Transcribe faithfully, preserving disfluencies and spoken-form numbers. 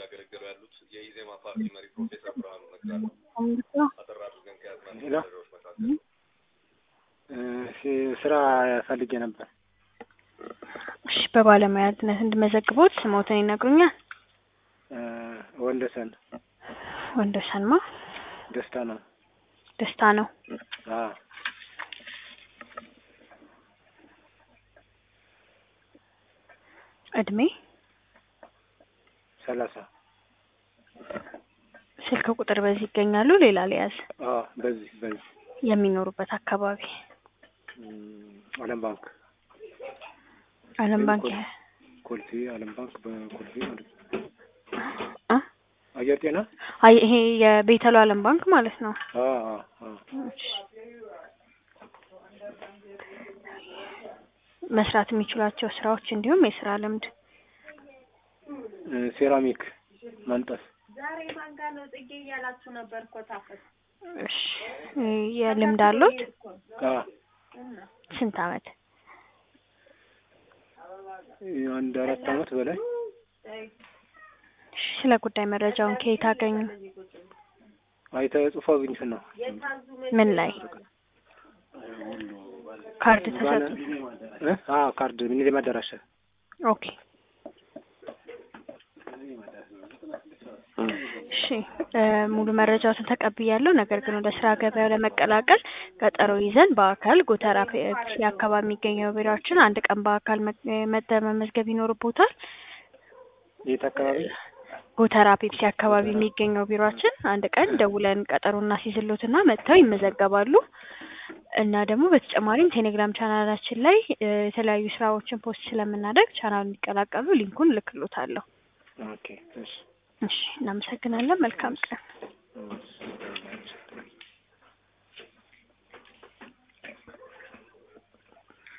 እያገለገሉ ያሉት የኢዜማ ፓርቲ መሪ ፕሮፌሰር ብርሃኑ ነጋ ነው። አጠራሩ ግን ከያዝናቸው ነገሮች መካከል እሺ ስራ ፈልጌ ነበር። እሺ በባለሙያነት እንድመዘግቦት ስሞትን ይነግሩኛል? ወንደሰን ወንደሰንማ ደስታ ነው። ደስታ ነው። አዎ እድሜ ሰላሳ ስልክ ቁጥር በዚህ ይገኛሉ? ሌላ ሊያዝ? አዎ በዚህ በዚህ የሚኖሩበት አካባቢ ዓለም ባንክ ዓለም ባንክ ኮልፌ ዓለም ባንክ በኮልፌ ማለት ነው። አ አየር ጤና አይ ይሄ የቤተሉ ዓለም ባንክ ማለት ነው። አዎ አዎ መስራት የሚችላቸው ስራዎች እንዲሁም የስራ ልምድ ሴራሚክ ማንጠፍ ዛሬ ማንጋ ነው ጥጌ ያላችሁ ነበር እኮ ታፈስ እሺ የልምድ አሉት? አዎ ስንት አመት? አንድ አራት አመት በላይ። ስለ ጉዳይ መረጃውን ከየት አገኙ? አይተ ጽፎ አግኝተን ነው። ምን ላይ? ካርድ ተሰጠ? እ አዎ ካርድ ምን ላይ ማደራሻ? ኦኬ እሺ ሙሉ መረጃውን ተቀብያለሁ። ነገር ግን ወደ ስራ ገበያው ለመቀላቀል ቀጠሮ ይዘን በአካል ጎተራ ፒኤክሲ አካባቢ የሚገኘው ቢሮአችን አንድ ቀን በአካል መመዝገብ ይኖርቦታል። የት አካባቢ? ጎተራ ፒኤክሲ አካባቢ የሚገኘው ቢሮአችን አንድ ቀን ደውለን ቀጠሮና ሲዝሎትና መጥተው ይመዘገባሉ። እና ደግሞ በተጨማሪም ቴሌግራም ቻናላችን ላይ የተለያዩ ስራዎችን ፖስት ስለምናደርግ ቻናሉን እንዲቀላቀሉ ሊንኩን ልክሎታለሁ። ኦኬ እሺ እሺ እናመሰግናለን። መልካም ቀን።